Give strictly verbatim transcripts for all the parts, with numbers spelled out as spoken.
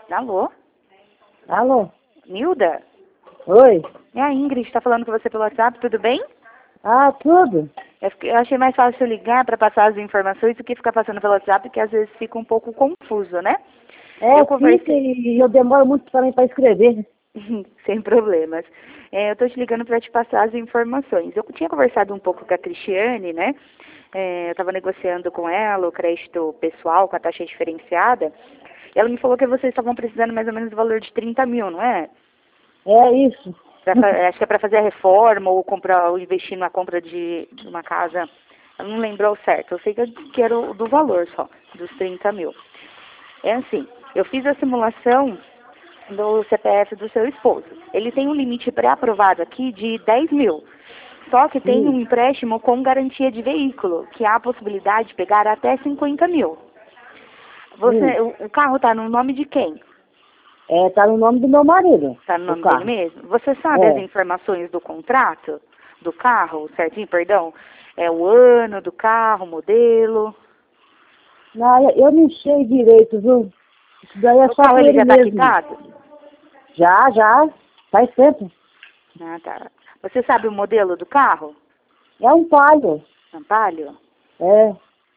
Alô? Alô? Nilda? Oi? É a Ingrid, tá falando com você pelo WhatsApp, tudo bem? Ah, tudo? Eu, fiquei- eu achei mais fácil ligar para passar as informações do que ficar passando pelo WhatsApp, que às vezes fica um pouco confuso, né? É, Eu conversei... fica e eu demoro muito também para escrever. Sem problemas. É, eu tô te ligando para te passar as informações. Eu tinha conversado um pouco com a Cristiane, né? É, eu estava negociando com ela o crédito pessoal com a taxa diferenciada. E ela me falou que vocês estavam precisando mais ou menos do valor de trinta mil, não é? É isso. Pra fa- acho que é para fazer a reforma ou comprar, ou investir na compra de, de uma casa. Ela não lembrou certo. Eu sei que eu disse que era o do valor só, dos trinta mil. É assim, eu fiz a simulação do C P F do seu esposo. Ele tem um limite pré-aprovado aqui de dez mil. Só que tem Sim. um empréstimo com garantia de veículo, que há a possibilidade de pegar até cinquenta mil. Sim. Você, o, o carro está no nome de quem? É, tá no nome do meu marido, Está no o nome dele carro. mesmo? Você sabe as É. informações do contrato do carro, certinho, perdão? É o ano do carro, o modelo. Não, eu eu não sei direito, viu? Isso daí é O só carro com ele ele já está mesmo. quitado? Já, já. Faz tempo. Ah, tá. Você sabe o modelo do carro? É um palio. Ampalho? É.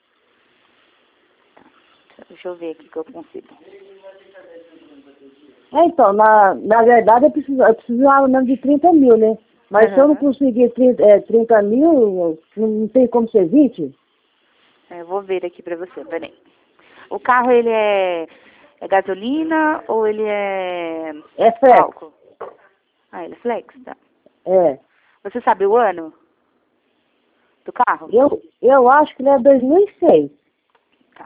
Deixa eu ver aqui que eu consigo. É, então, na, na verdade eu preciso, eu precisava mesmo de trinta mil, né? Mas se eu não Aham. conseguir trinta, é, trinta mil, não, não tem como ser vinte? É, eu vou ver aqui pra você, peraí. O carro, ele é, é gasolina ou ele é É flex. álcool? Ah, ele é flex, tá. É. Você sabe o ano do carro? Eu, eu acho que ele é dois mil e seis. Tá.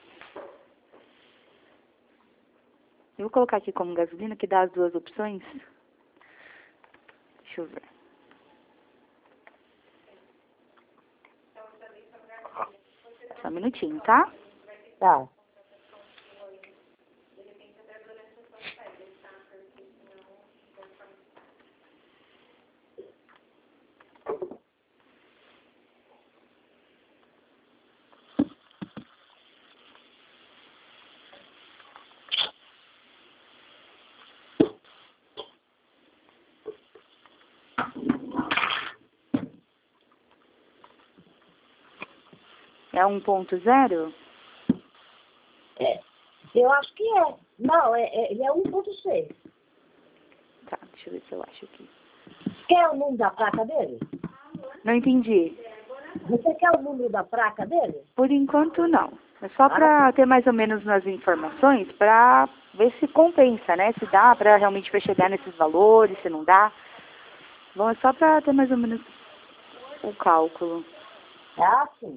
Eu vou colocar aqui como gasolina, que dá as duas opções. Deixa eu ver. Só um minutinho, tá? Tá. É um ponto zero? É. Eu acho que é. Não, é, é, ele é um ponto seis. Tá, deixa eu ver se eu acho aqui. Quer o número da placa dele? Não entendi. Você quer o número da placa dele? Por enquanto, não. É só Ah, para ter mais ou menos as informações, para ver se compensa, né? Se dá para realmente pra chegar nesses valores, se não dá. Bom, é só para ter mais ou menos o cálculo. ah, sim.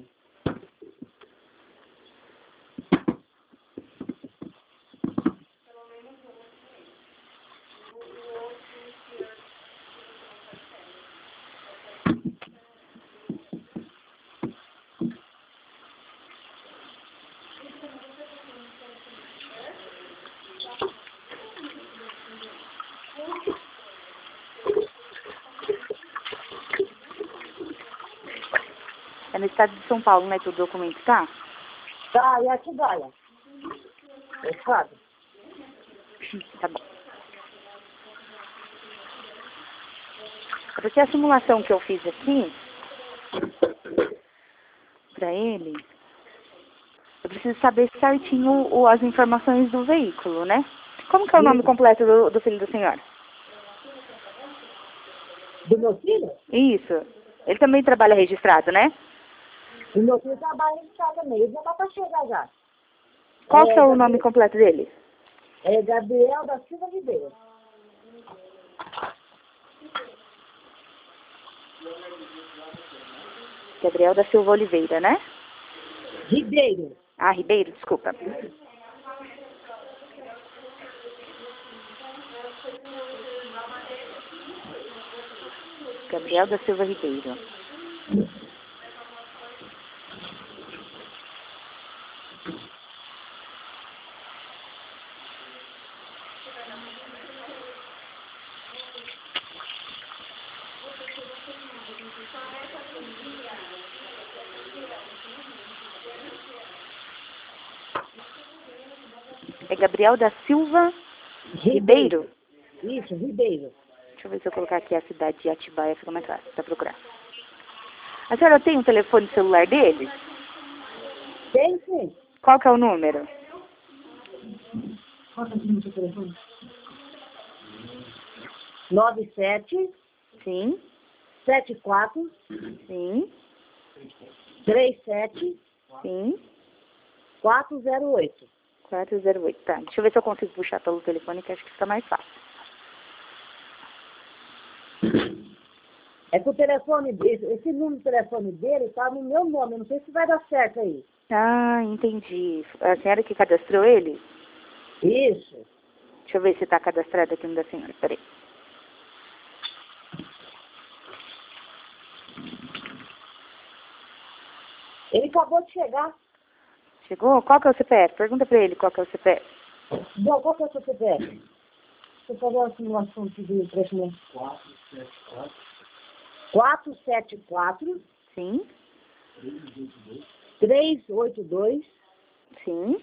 É no estado de São Paulo, né, que o documento tá? Tá, e aqui olha. É claro. Tá bom. É porque a simulação que eu fiz aqui, para ele, eu preciso saber certinho o, as informações do veículo, né? Como que é o nome Sim. completo do, do filho da senhora? Do meu filho? Isso. Ele também trabalha registrado, né? O meu filho trabalha em casa também. Ele já tá pra chegar já. Qual que É, é o nome Gabriel, completo dele? é Gabriel da Silva Ribeiro. Gabriel da Silva Oliveira, né? Ribeiro. Ah, Ribeiro, desculpa. Gabriel da Silva Ribeiro. É Gabriel da Silva Ribeiro? Isso, Ribeiro. Deixa eu ver se eu colocar aqui a cidade de Atibaia, fica mais fácil para procurar. A senhora tem o telefone celular dele? Tem, sim. Qual que é o número? Qual é o número do telefone? nove sete Sim, sete quatro sim, três sete sim. quatro zero oito. quatro zero oito, tá. Deixa eu ver se eu consigo puxar pelo telefone, que acho que fica mais fácil. É que o telefone, esse, esse número de telefone dele tá no meu nome, eu não sei se vai dar certo aí. Ah, entendi. A senhora que cadastrou ele? Isso. Deixa eu ver se está cadastrado aqui no da senhora, peraí. Ele acabou de chegar. Chegou? Qual que é o C P F? Pergunta pra ele qual que é o C P F. Bom, qual que é o seu C P F? Deixa eu fazer uma simulação aqui do empreendimento. quatro sete quatro Sim, três oito dois sim,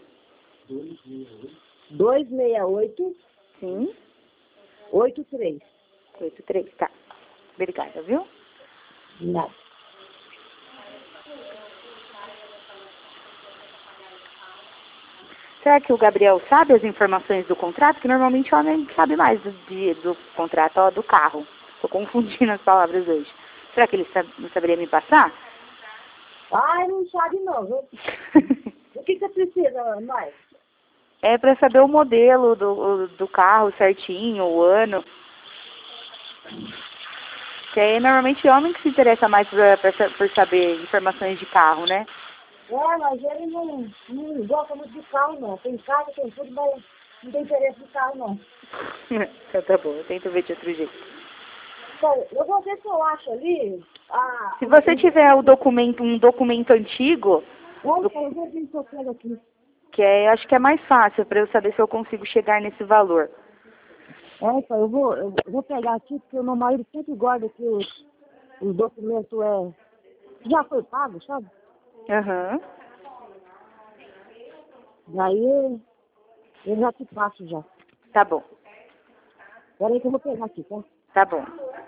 dois seis oito sim. oito três. oito três, tá. Obrigada, viu? Nada. Será que o Gabriel sabe as informações do contrato? Que normalmente o homem sabe mais do, de, do contrato, ó, do carro. Estou confundindo as palavras hoje. Será que ele sab, não saberia me passar? Ai, não sabe não, viu? O que você precisa mais? É para saber o modelo do, do carro certinho, o ano. Que aí normalmente é homem que se interessa mais pra, pra, por saber informações de carro, né? É, mas ele não, não gosta muito de carro, não. Tem casa, tem tudo, mas não tem interesse de carro, não. Então tá bom, eu tento ver de outro jeito. Bom, eu vou ver se eu acho ali... A, Se você tiver o documento, um documento antigo, Olha, eu vou ver se eu pego aqui. que é, acho que é mais fácil para eu saber se eu consigo chegar nesse valor. É, pai, eu vou, eu vou pegar aqui, porque o meu marido sempre guarda que os, os documentos é... já foi pago, sabe? Aham. Daí eu já te passo já. Tá bom, Espera aí que eu vou pegar aqui, tá? tá bom.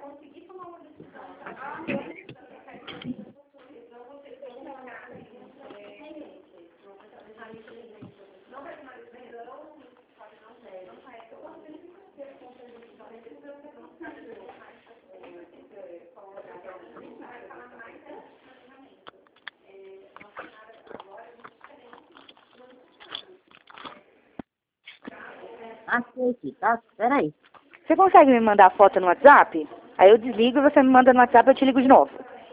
Achei aqui, tá? Espera aí. Você consegue me mandar a foto no WhatsApp? Aí eu desligo e você me manda no WhatsApp e eu te ligo de novo.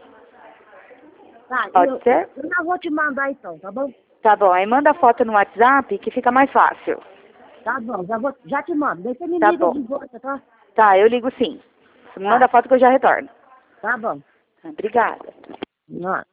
Tá, Pode eu, ser? eu já vou te mandar então, tá bom? Tá bom, aí manda a foto no WhatsApp que fica mais fácil. Tá bom, já, vou, já te mando. Daí você me Tá liga bom. de volta, tá? Tá, eu ligo sim. Você me Tá, manda a foto que eu já retorno. tá bom. Obrigada. Nossa.